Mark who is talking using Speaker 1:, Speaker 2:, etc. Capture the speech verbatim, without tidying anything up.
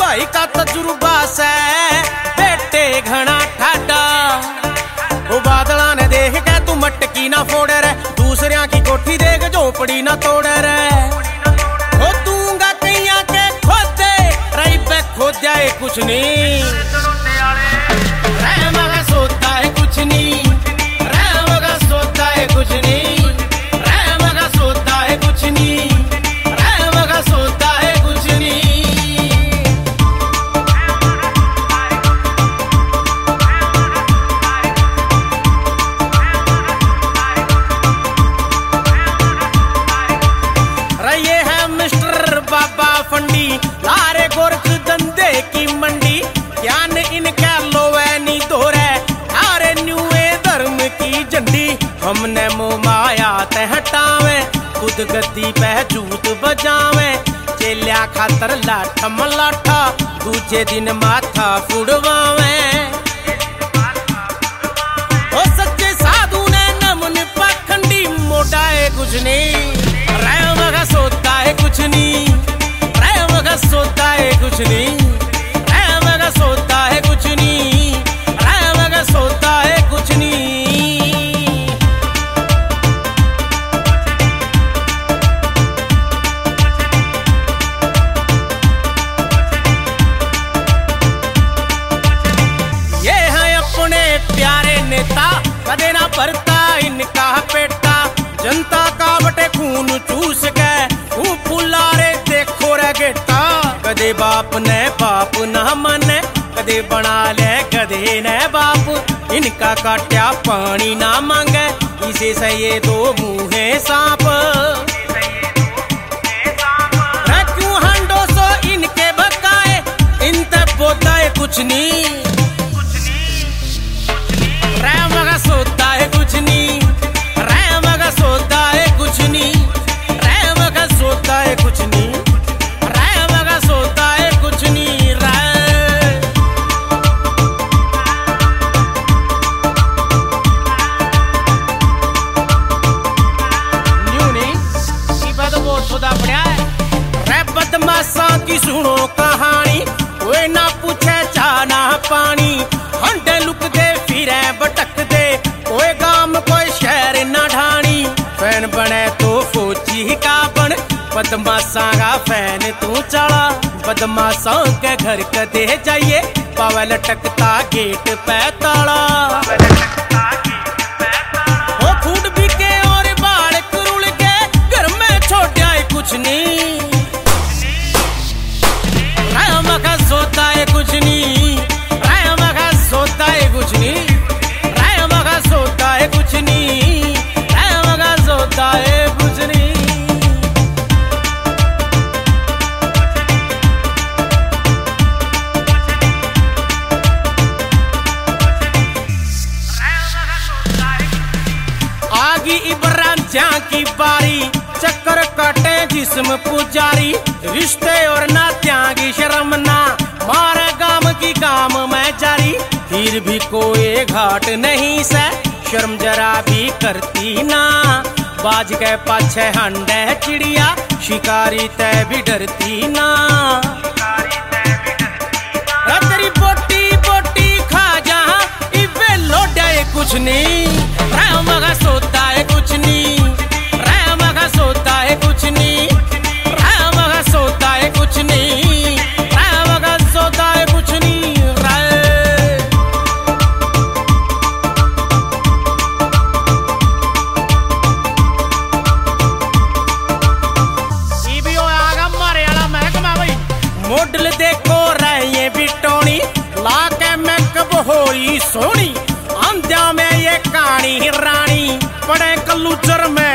Speaker 1: भाई का तजुर्बा से बेटे घना ठाडा। ओ बादला ने देख के तू मटकी ना फोड़े रे, दूसरिया की कोठी देख झोपड़ी ना तोड़े रे। ओ दूंगा कैया के खोदे रही पे खोद जाए कुछ नहीं, रह मगा सोता है कुछ नहीं, रह मगा सोता है कुछ नहीं, रह मगा सोता है कुछ नहीं, रह मगा सोता है कुछ नहीं। ये है मिस्टर बाबा फंडी, लारे गोरख धंधे की मंडी। ज्ञान इनका लोवे नी दोरे, हारे न्यूए धर्म की झंडी। हमने मुँह माया ते हटावे, खुद गद्दी पे जूत बजावे। चेल्या खातर लाठ मलाठा, दूजे दिन माथा फुड़वावे। ओ सच्चे साधु ने नमन पाखंडी, मोटा है कुछ नहीं, रह मगा सोता है कुछ नहीं, रह मगा सोता है कुछ नहीं, रह मगा सोता है कुछ नहीं, रह मगा सोता है कुछ नहीं। ये है अपने प्यारे नेता, कदे ना भरता इनका पेटा। जनता का बटे खून चूस के वो फुलारे देखो रे गेटा। कदे बाप ने बाप ना माने, कदे बना ले कदे ने बाप। इनका काट्या पानी ना मांगे, इसे से ये दो मुँहे सांप। क्यों हांडो सो इनके बकाए, इन तक बोता है कुछ नहीं, रह मगा सोता है कुछ नहीं, रह मगा सोता है कुछ नहीं, रह मगा सोता है कुछ नहीं, रह मगा सोता है कुछ नहीं। रह न्यू नहीं इबा तो बहुत सोदा पड़ा है। रे बदमाशा की सुनो कहानी, कोई ना पूछे चाह ना पानी। हंडे लुक दे फिरे भटक दे, कोई गाम कोई शहर ना ढाणी। फैन बने तो फौजी का बन, बदमाशा का फैन तू चढ़ा। बदमाशों के घर कदे जाइए, पावे लटकता गेट पे ताला। ओ फूट बिके और बाल कुरुल के, घर में छोड़ा है कुछ नहीं, रह मगा सोता है कुछ नहीं, रह मगा सोता है कुछ नहीं, रह मगा सोता है कुछ नहीं, रह मगा सोता है कुछ नहीं। आगी इबरान जहाँ की बारी, चक्कर काटे जिस्म पुजारी। रिश्ते और नात्यां की शर्म ना, मारे गाम की काम में जारी। फिर भी कोई घाट नहीं से, शर्म जरा भी करती ना। बाज के पाछे हंडे चिड़िया, शिकारी तय भी डरती ना। तेरी बोटी बोटी खा जहाँ, इवे लोडे कुछ नहीं, रह मगा सोता है कुछ नहीं, रह मगा सोता है कुछ नहीं, रह मगा सोता है कुछ नहीं, रह मगा सोता है कुछ नहीं। मॉडल देखो रहे बिटोनी, लाके मेकअप होई सोनी। अंध्या में ये कहानी रानी, पड़े कलूचर में